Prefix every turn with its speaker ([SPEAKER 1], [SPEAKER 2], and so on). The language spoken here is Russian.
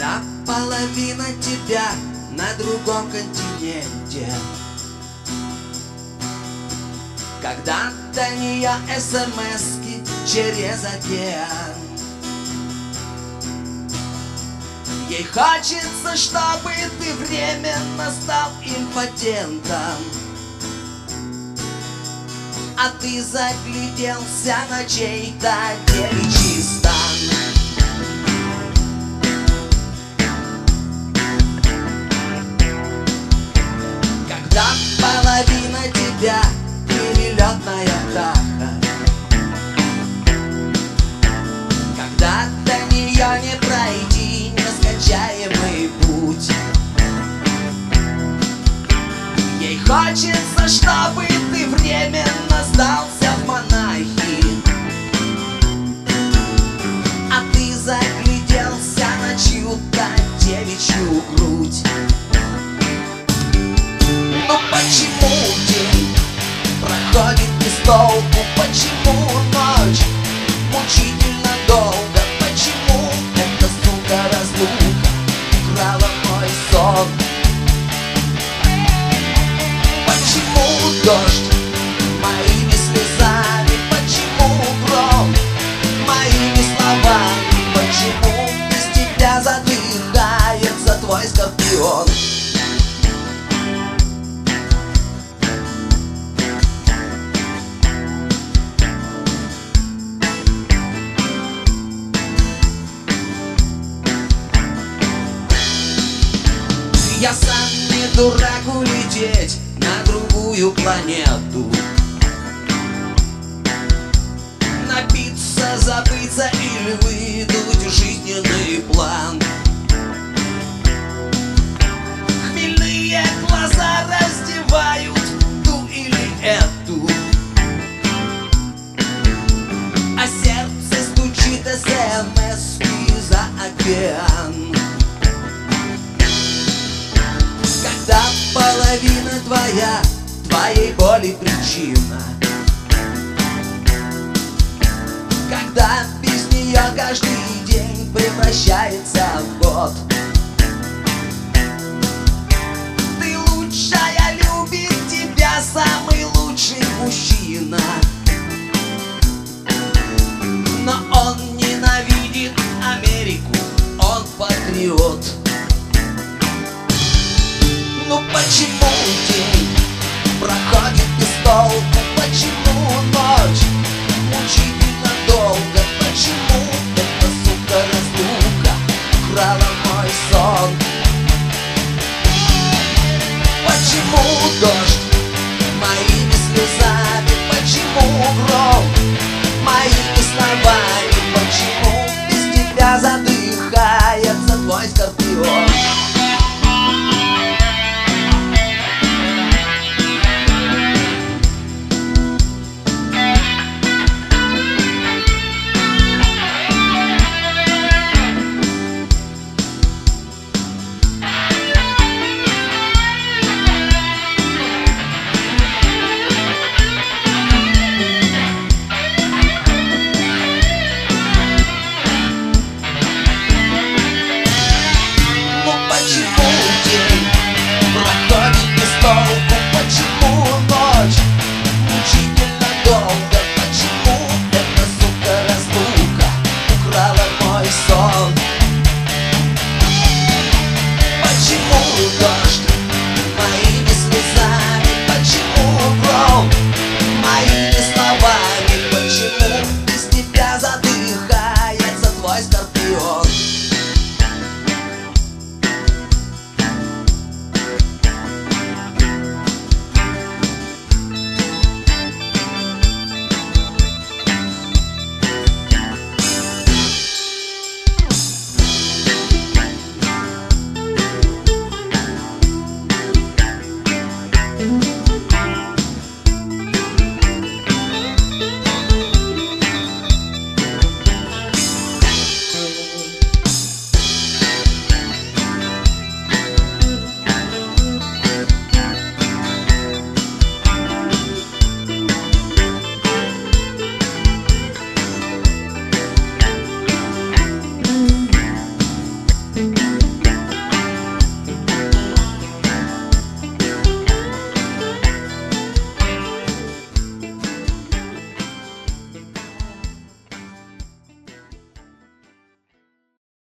[SPEAKER 1] Когда половина тебя на другом континенте, когда до нее смс-ки через океан, ей хочется, чтобы ты временно стал импотентом, а ты загляделся на чей-то девичий стан. Когда половина тебя перелетная птаха, когда до нее не пройти нескончаемый путь, ей хочется, чтобы ты временно сдался в монахи, а ты загляделся на чью-то девичью грудь. Но почему день проходит без толку? Почему ночь мучительно долго? Почему эта сука разлука украла мой сон? Почему дождь моими слезами? Почему гром моими словами? Почему без тебя задыхается твой скорпион? Я сам не дурак улететь на другую планету, напиться, забыться или выдуть жизненный план. Хмельные глаза раздевают ту или эту, а сердце стучит смс-ки за океан. Когда половина твоя, твоей боли причина, когда без нее каждый день превращается в год. Ты лучшая, любит тебя самый лучший мужчина, но он ненавидит Америку, он патриот. Ну почему день проходит без толку? Почему ночь мучительно долго? Почему эта сука разлука украла мой сон? Почему дождь моими